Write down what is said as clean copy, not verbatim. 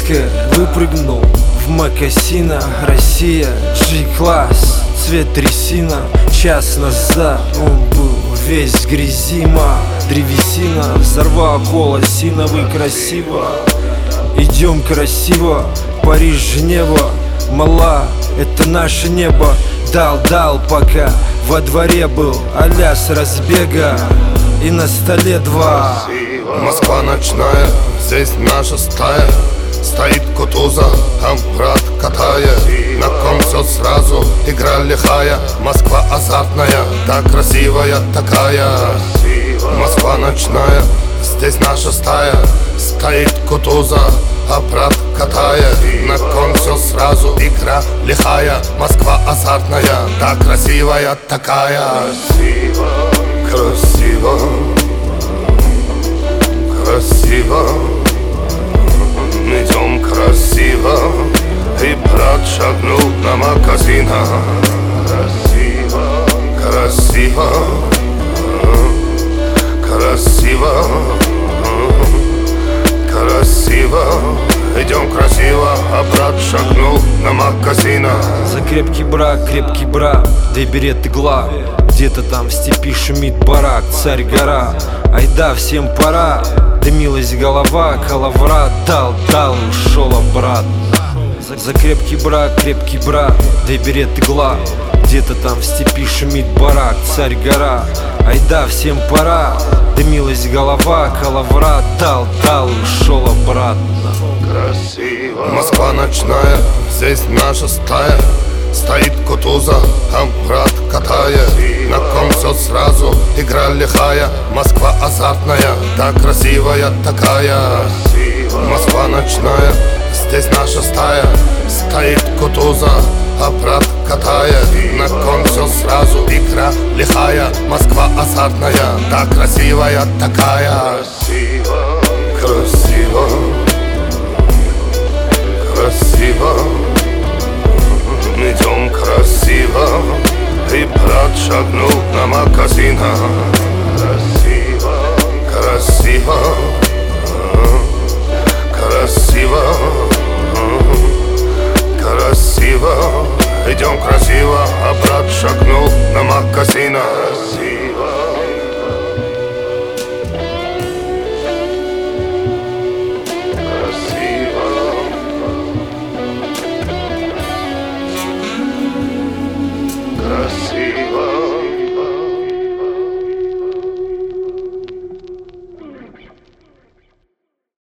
Риска выпрыгнул в мокасинах. Россия, G-класс, цвет трясина. Час назад он был весь в грязи. Древесина взорвала колосиновый. Красиво, идем красиво. Париж, Женева, мала, это наше небо. Дал, пока во дворе был а-ля с разбега. И на столе два. Москва ночная, здесь наша стая. Стоит Кутуза, а брат катает. На ком все сразу, игра лихая. Москва азартная, так красивая такая. Москва ночная, здесь наша стая. Стоит Кутуза, а брат катает. На ком все сразу, игра лихая. Москва азартная, так красивая такая. Красиво, красиво, идем красиво. И брат шагнул на магазина. Красиво, красиво, красиво, красиво. Идем красиво, а брат шагнул на магазина. За крепкий брак, две береты глав. Где-то там в степи шумит барак, царь гора. Айда, всем пора, дымилась голова. Калаврат дал, ушел обратно. За крепкий брак, две береты глав. Где-то там в степи шумит барак, царь гора. Айда, всем пора, дымилась голова. Калаврат дал, ушел обратно. Красиво. Москва ночная, здесь наша стая. Стоит Кутуза, а брат катает. На ком все сразу, игра лихая. Москва азартная, так красивая такая. Москва ночная, здесь наша стая. Стоит Кутуза, а брат катает. На ком все сразу, игра лихая. Москва азартная, так красивая такая. Красиво, красиво, идем красиво. И брат шагнул на магазина. Красиво, красиво, красиво, красиво. Идем красиво, а брат шагнул на магазина.